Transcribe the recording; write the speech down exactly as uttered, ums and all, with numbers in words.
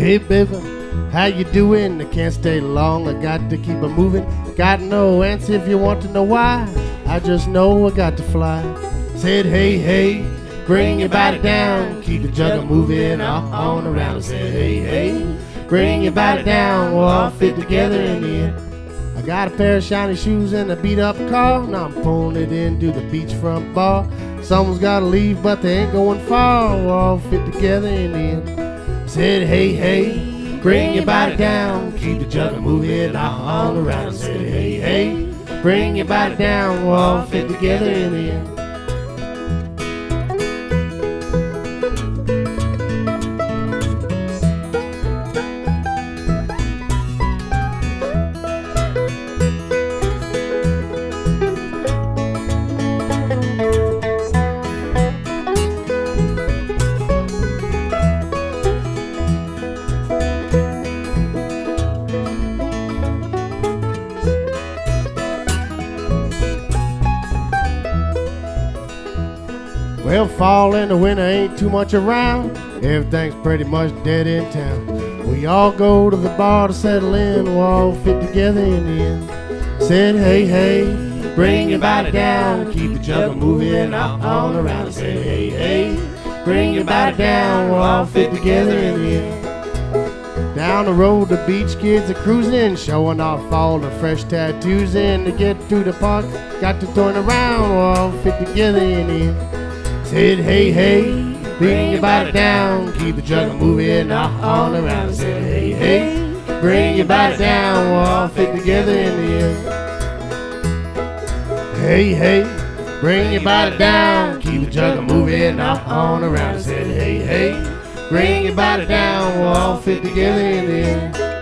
Hey baby, how you doing? I can't stay long, I got to keep it moving. Got no answer if you want to know why. I just know I got to fly. Said hey hey, bring your body down, keep the jugger moving on, on around. I said hey hey, bring your body down, we'll all fit together in the end. I got a pair of shiny shoes and a beat up car. Now I'm pulling it into the beachfront bar. Someone's gotta leave but they ain't going far. We'll all fit together in the end. I said hey hey, bring your body down, keep the jugger moving all around. I said hey hey, bring your body down, we'll all fit together in the end. Well, fall and the winter ain't too much around. Everything's pretty much dead in town. We all go to the bar to settle in. We'll all fit together in the end. Said hey hey, bring your body down, keep the jugger moving on, on around. Said hey hey, bring your body down, we'll all fit together in the end. Down the road the beach kids are cruising, showing off all the fresh tattoos. And to get to the park, got to turn around, we'll all fit together in the end. Said hey hey, bring your body down, keep the jugger moving all around. I said hey hey, bring your body down, we'll all fit together in the end. Hey hey, bring your body down, keep the jugger moving all around. I said hey hey, bring your body down, we'll all fit together in the end.